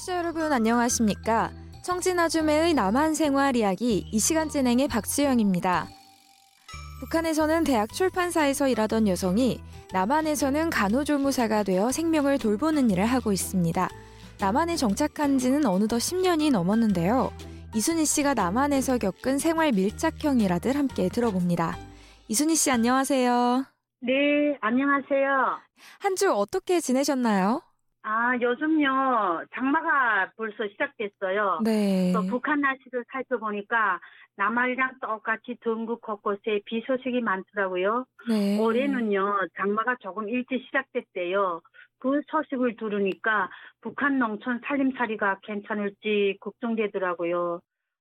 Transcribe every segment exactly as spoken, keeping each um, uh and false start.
청취자 여러분 안녕하십니까? 청진아줌매의 남한 생활 이야기 이 시간 진행의 박수영입니다. 북한에서는 대학 출판사에서 일하던 여성이 남한에서는 간호조무사가 되어 생명을 돌보는 일을 하고 있습니다. 남한에 정착한 지는 어느덧 십 년이 넘었는데요. 이순희 씨가 남한에서 겪은 생활 밀착형 일화들 함께 들어봅니다. 이순희 씨 안녕하세요. 네, 안녕하세요. 한 주 어떻게 지내셨나요? 아, 요즘요, 장마가 벌써 시작됐어요. 네. 또 북한 날씨를 살펴보니까 남한이랑 똑같이 전국 곳곳에 비 소식이 많더라고요. 네. 올해는요, 장마가 조금 일찍 시작됐대요. 그 소식을 들으니까 북한 농촌 살림살이가 괜찮을지 걱정되더라고요.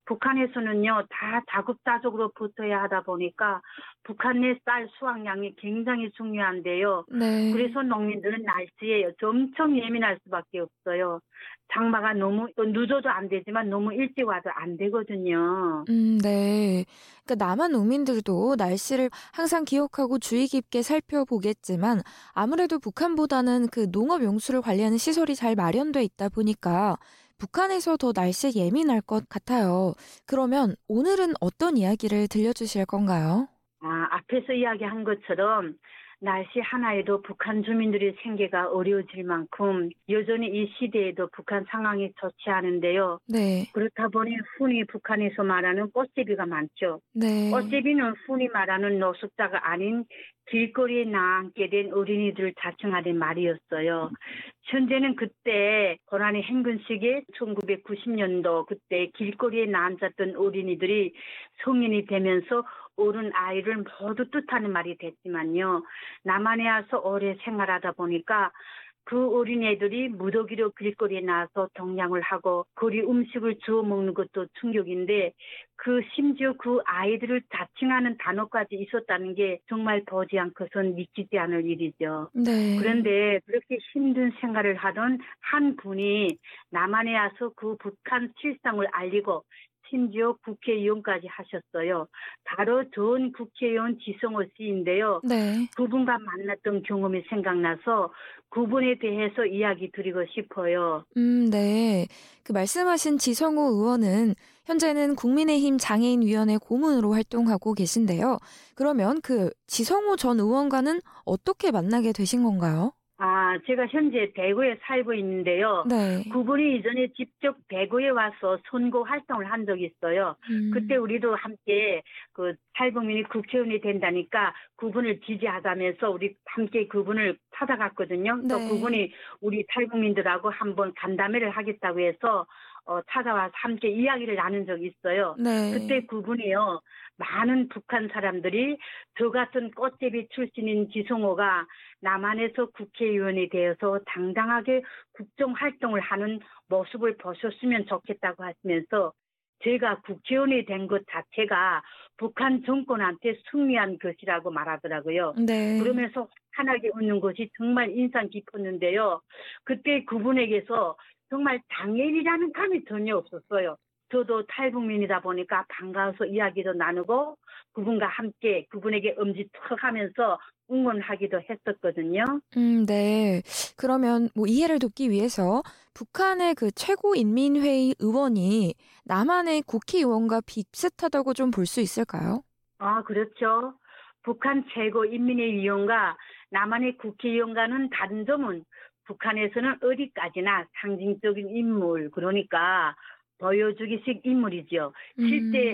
북한에서는요, 다 다국자적으로 붙어야 하다 보니까 북한 내 쌀 수확량이 굉장히 중요한데요. 네. 그래서 농민들은 날씨에 엄청 예민할 수밖에 없어요. 장마가 너무 또 늦어도 안 되지만 너무 일찍 와도 안 되거든요. 음, 네. 그러니까 남한 농민들도 날씨를 항상 기억하고 주의 깊게 살펴보겠지만 아무래도 북한보다는 그 농업 용수를 관리하는 시설이 잘 마련돼 있다 보니까 북한에서 더 날씨에 예민할 것 같아요. 그러면 오늘은 어떤 이야기를 들려주실 건가요? 아, 앞에서 이야기한 것처럼 날씨 하나에도 북한 주민들의 생계가 어려워질 만큼 여전히 이 시대에도 북한 상황이 좋지 않은데요. 네. 그렇다 보니 흔히 북한에서 말하는 꽃제비가 많죠. 네. 꽃제비는 흔히 말하는 노숙자가 아닌 길거리에 나앉게 된 어린이들을 자칭하는 말이었어요. 현재는 그때 고난의 행군 시기에 천구백구십 년도 그때 길거리에 나앉았던 어린이들이 성인이 되면서 어른 아이를 모두 뜻하는 말이 됐지만요. 남한에 와서 오래 생활하다 보니까 그 어린애들이 무더기로 길거리에 나와서 동냥을 하고 거리 음식을 주워 먹는 것도 충격인데 그 심지어 그 아이들을 자칭하는 단어까지 있었다는 게 정말 보지 않고선 믿기지 않을 일이죠. 네. 그런데 그렇게 힘든 생활을 하던 한 분이 남한에 와서 그 북한 실상을 알리고 심지어 국회의원까지 하셨어요. 바로 전 국회의원 지성호 씨인데요. 네. 그분과 만났던 경험이 생각나서 그분에 대해서 이야기 드리고 싶어요. 음, 네. 그 말씀하신 지성호 의원은 현재는 국민의힘 장애인위원회 고문으로 활동하고 계신데요. 그러면 그 지성호 전 의원과는 어떻게 만나게 되신 건가요? 아, 제가 현재 대구에 살고 있는데요. 네. 그분이 이전에 직접 대구에 와서 선거 활동을 한 적이 있어요. 음. 그때 우리도 함께 그 탈북민이 국회의원이 된다니까 그분을 지지하자면서 우리 함께 그분을 찾아갔거든요. 네. 또 그분이 우리 탈북민들하고 한번 간담회를 하겠다고 해서 어, 찾아와서 함께 이야기를 나눈 적이 있어요. 네. 그때 그분이요. 많은 북한 사람들이 저 같은 꽃제비 출신인 지성호가 남한에서 국회의원이 되어서 당당하게 국정활동을 하는 모습을 보셨으면 좋겠다고 하시면서 제가 국회의원이 된 것 자체가 북한 정권한테 승리한 것이라고 말하더라고요. 네. 그러면서 환하게 웃는 것이 정말 인상 깊었는데요. 그때 그분에게서 정말 장애인이라는 감이 전혀 없었어요. 저도 탈북민이다 보니까 반가워서 이야기도 나누고 그분과 함께 그분에게 엄지척하면서 응원하기도 했었거든요. 음, 네. 그러면 뭐 이해를 돕기 위해서 북한의 그 최고인민회의 의원이 남한의 국회의원과 비슷하다고 좀 볼 수 있을까요? 아, 그렇죠. 북한 최고인민회의 의원과 남한의 국회의원과는 다른 점은 북한에서는 어디까지나 상징적인 인물, 그러니까 보여주기식 인물이죠. 실제 음.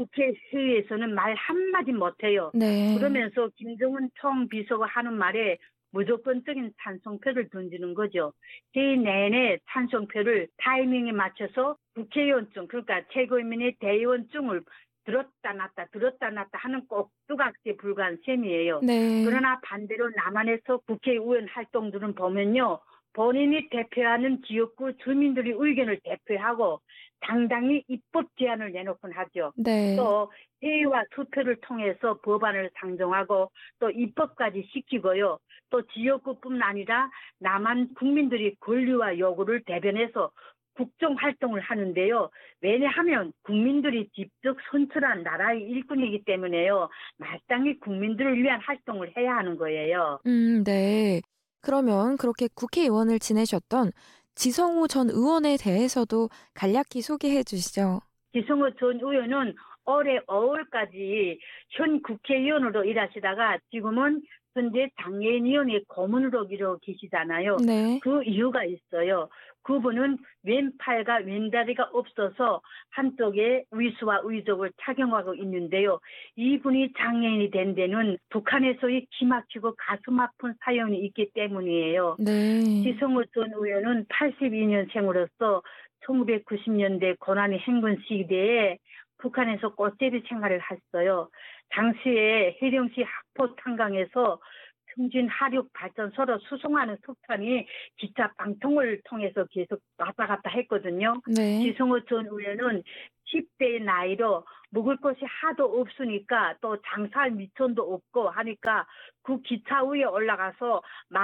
국회회의에서는 말 한마디 못해요. 네. 그러면서 김정은 총비서가 하는 말에 무조건적인 찬성표를 던지는 거죠. 회의 내내 찬성표를 타이밍에 맞춰서 국회의원증, 그러니까 최고인민의 대의원증을 들었다 놨다 들었다 놨다 하는 꼭두각시에 불과한 셈이에요. 네. 그러나 반대로 남한에서 국회의원 활동들은 보면요. 본인이 대표하는 지역구 주민들의 의견을 대표하고 당당히 입법 제안을 내놓곤 하죠. 네. 또 회의와 투표를 통해서 법안을 상정하고 또 입법까지 시키고요. 또 지역구뿐 아니라 남한 국민들의 권리와 요구를 대변해서 국정활동을 하는데요. 왜냐하면 국민들이 직접 선출한 나라의 일꾼이기 때문에요. 마땅히 국민들을 위한 활동을 해야 하는 거예요. 음, 네. 그러면 그렇게 국회의원을 지내셨던 지성호 전 의원에 대해서도 간략히 소개해 주시죠. 지성호 전 의원은 올해 오월까지 현 국회의원으로 일하시다가 지금은 현재 장애인위원회 고문으로 일하고 계시잖아요. 네. 그 이유가 있어요. 그분은 왼팔과 왼다리가 없어서 한쪽에 위수와 의족을 착용하고 있는데요. 이분이 장애인이 된 데는 북한에서의 기막히고 가슴 아픈 사연이 있기 때문이에요. 네. 지성호 전 의원은 팔십이 년생으로서 천구백구십 년대 고난의 행군 시대에 북한에서 꽃제비 생활을 했어요. 당시에 해령시 학포 탄강에서 승진 하륙 발전소로 수송하는 석탄이 기차 방통을 통해서 계속 왔다 갔다 했거든요. 네. 지성호 전 의원은 십 대의 나이로 먹을 것이 하도 없으니까 또 장사할 미천도 없고 하니까 그 기차 위에 올라가서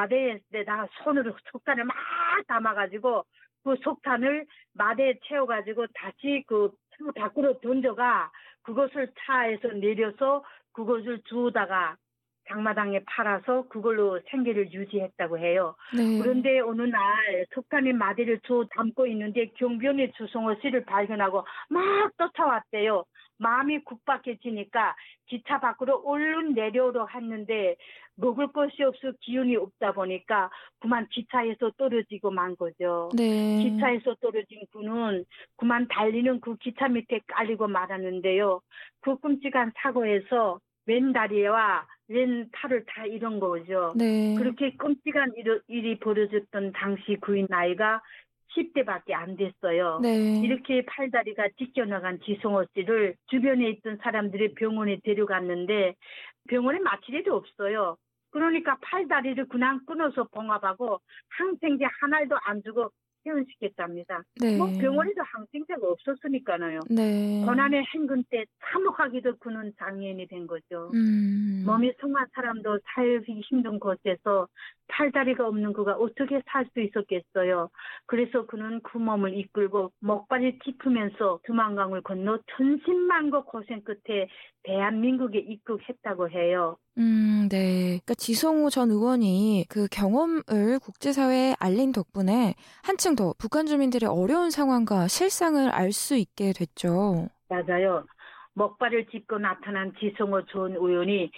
마대에다가 손으로 석탄을 막 담아가지고 그 석탄을 마대에 채워가지고 다시 그 밖으로 던져가 그것을 차에서 내려서 그것을 주우다가 장마당에 팔아서 그걸로 생계를 유지했다고 해요. 네. 그런데 어느 날 석탄의 마대를 주워 담고 있는데 경비원의 주성호 씨를 발견하고 막 쫓아왔대요. 마음이 국박해지니까 기차 밖으로 얼른 내려오려 했는데 먹을 것이 없어 기운이 없다 보니까 그만 기차에서 떨어지고 만 거죠. 네. 기차에서 떨어진 그는 그만 달리는 그 기차 밑에 깔리고 말았는데요. 그 끔찍한 사고에서 왼 다리와 왼 팔을 다 잃은 거죠. 네. 그렇게 끔찍한 일, 일이 벌어졌던 당시 그의 나이가 십 대밖에 안 됐어요. 네. 이렇게 팔다리가 찢겨나간 지성호 씨를 주변에 있던 사람들이 병원에 데려갔는데 병원에 마칠 일이 없어요. 그러니까 팔다리를 그냥 끊어서 봉합하고 항생제 한 알도 안 주고 퇴원시켰답니다. 네. 뭐 병원에도 항생제가 없었으니까요. 네. 고난의 행군 때 참혹하기도 그는 장애인이 된 거죠. 음. 몸이 성한 사람도 살기 힘든 곳에서 팔다리가 없는 그가 어떻게 살 수 있었겠어요. 그래서 그는 그 몸을 이끌고 목발을 짚으면서 두만강을 건너 천신만고 고생 끝에 대한민국에 입국했다고 해요. 음, 네. 그러니까 지성호 전 의원이 그 경험을 국제사회에 알린 덕분에 한층 더 북한 주민들의 어려운 상황과 실상을 알 수 있게 됐죠. 맞아요. 먹발을 짚고 나타난 지성호 전 의원이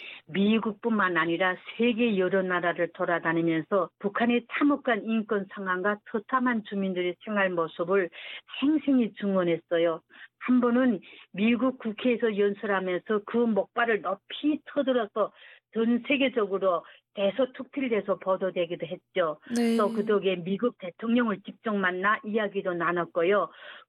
미국뿐만 아니라 세계 여러 나라를 돌아다니면서 북한의 참혹한 인권 상황과 처참한 주민들의 생활 모습을 생생히 증언했어요. 한 번은 미국 국회에서 연설하면서 그 먹발을 높이 터들어서 전 세계적으로 대서특필돼서 보도되기도 했죠. 네. 또 그 덕에 미국 대통령을 직접 만나 이야기도 나눴고요.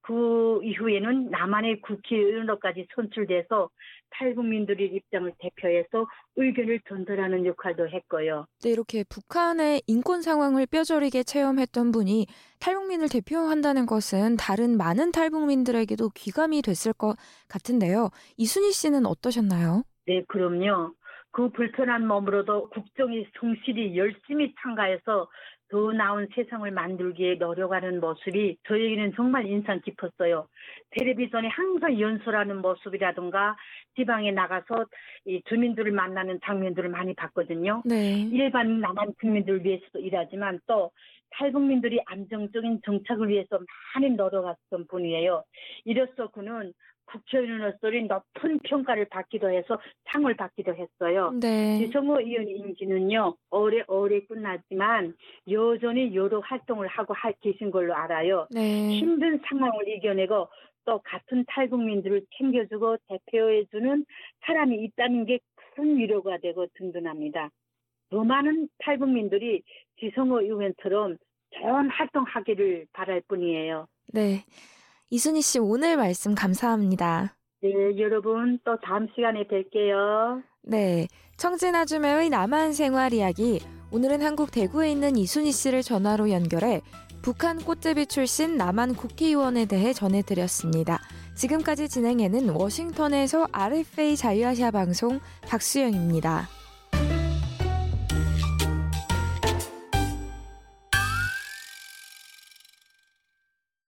그 이후에는 남한의 국회의원으로까지 선출돼서 탈북민들의 입장을 대표해서 의견을 전달하는 역할도 했고요. 네, 이렇게 북한의 인권 상황을 뼈저리게 체험했던 분이 탈북민을 대표한다는 것은 다른 많은 탈북민들에게도 귀감이 됐을 것 같은데요. 이순희 씨는 어떠셨나요? 네, 그럼요. 그 불편한 몸으로도 국정에 성실히 열심히 참가해서 더 나은 세상을 만들기에 노력하는 모습이 저에게는 정말 인상 깊었어요. 텔레비전에 항상 연설하는 모습이라든가 지방에 나가서 이 주민들을 만나는 장면들을 많이 봤거든요. 네. 일반 남한 국민들을 위해서도 일하지만 또 탈북민들이 안정적인 정착을 위해서 많이 노력했던 분이에요. 이로써 그는 국회의원으로서 높은 평가를 받기도 해서 상을 받기도 했어요. 네. 지성호 의원 임기는요. 올해 올해 끝났지만 여전히 여러 활동을 하고 계신 걸로 알아요. 네. 힘든 상황을 이겨내고 또 같은 탈북민들을 챙겨주고 대표해주는 사람이 있다는 게 큰 위로가 되고 든든합니다. 더 많은 탈북민들이 지성호 의원처럼 좋은 활동하기를 바랄 뿐이에요. 네. 이순희 씨 오늘 말씀 감사합니다. 네, 여러분 또 다음 시간에 뵐게요. 네, 청진아주매의 남한 생활 이야기. 오늘은 한국 대구에 있는 이순희 씨를 전화로 연결해 북한 꽃제비 출신 남한 국회의원에 대해 전해드렸습니다. 지금까지 진행해는 워싱턴에서 알에프에이 자유아시아 방송 박수영입니다.